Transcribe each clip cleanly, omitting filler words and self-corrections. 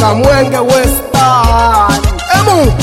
Kamwenge Western. Emu.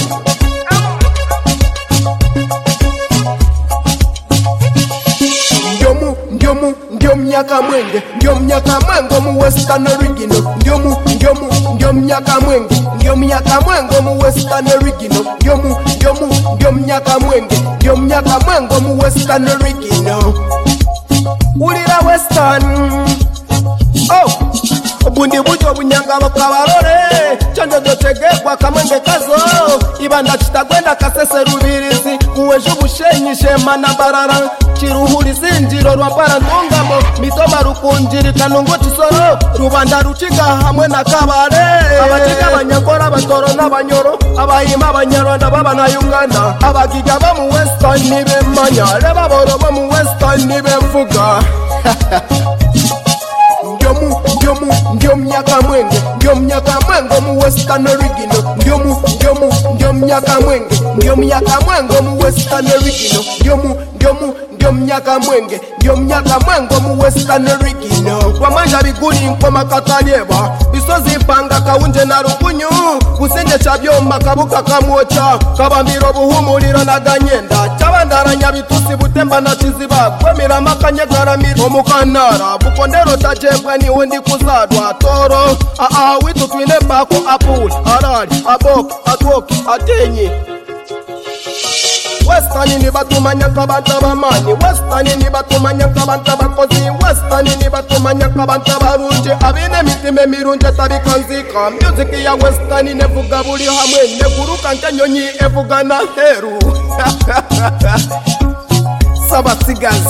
Ndio mnyaka mwenge, ndio mnyaka mwenge mu Western original. Ndio mnyaka mwenge, ndio mnyaka mwenge mu Western original. Ndio mnyaka mwenge, ndio mnyaka mwenge mu Western original. Ulira Western. Oh, obundi bujo bunyanga bakabarore. Chonjo dotegekwa kamwenge kazo. Ibanda kitagwenda kasese rubirizi. Uwejo bushenyishe mana barara. Chiruhuri zinjiro rwambara ndungamo. Mitoma rukunjiri kanungo chisoro. Rubanda ruchiga hamwe na kabare. Abachiga abanyangora batoro n'abanyoro. Abahima abanyarwanda baba na Uganda. Abagiga ba mu Western nibe manya. Reba boro ba mu Western nibe mvuga. Ndio mnyaka mwenge, ndio mnyaka mwenge mu Western original. Ndio mnyaka mwenge, ndio mnyaka mwenge mu Western original. Ndio mnyaka mwenge, ndio mnyaka mwenge mu Western original. Kwa manja biguni nkoma katanyeba, bisozi panga kaunje na rukunyu. Kusenje chabyoma kabuka kamwocha, kabambiro buhumuriro na ganyenda. Chabandaranya bitusi butemba na chiziba, kwemira makanyegara miri omukanara. Bukondero tajebwa ni undi kuzadwa toro. Witu twine bako apul, arari, abok, atwoki, atenyi. Western ni batumanya kabanta bamani. Western ni batumanya kabanta bakozi. Western ni batumanya kabanta barunje. Abine mitime mirunje tabikanzika. Music ya Western nevuga buri hamwe. Neguruka nkanyonyi evuga na heru. Sabatigas.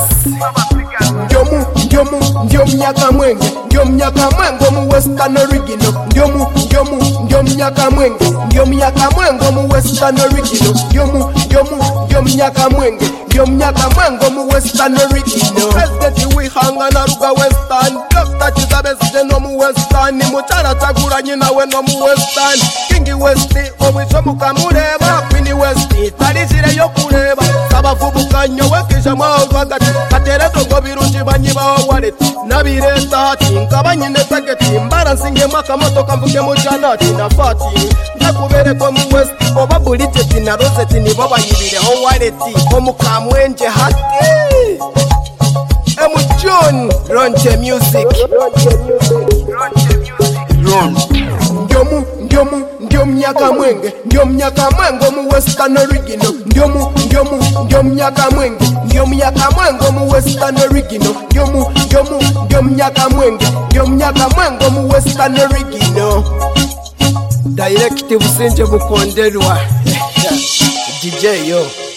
Ndio mnyaka mwenge, ndio mnyaka mwenge mu Western original. Ndio mnyaka mwenge, ndio mnyaka mwenge mu Western original. Ndio mnyaka mwenge, ndio mnyaka mwenge mu Western original. President wihanga na ruga Western. Dr. Chizabesije no mu Western. Muchara tagura nyina we no mu Western. Kingi West obwicho mukamureba. Queen West talijire yo kureba. Sabavubukanyo wekija mwavagati. Katereto ngo birunji banyiba waleti. Nabireta hati nkabanyine tageti. Mbara nsinge mwaka moto kamvuge mujanati na fati. Ndakubere ko mu West oba buliteti na roseti nibo banyibire ho waleti. Omukamwenje hati. Emu John Ronche Music. Ndio mnyaka mwenge, ndio mnyaka mwenge mu Western original. Ndio mnyaka mwenge, ndio mnyaka mwenge mu Western original. Ndio mnyaka mwenge, ndio mnyaka mwenge mu Western original. Directive Busenje Bukondelwa. DJ yo.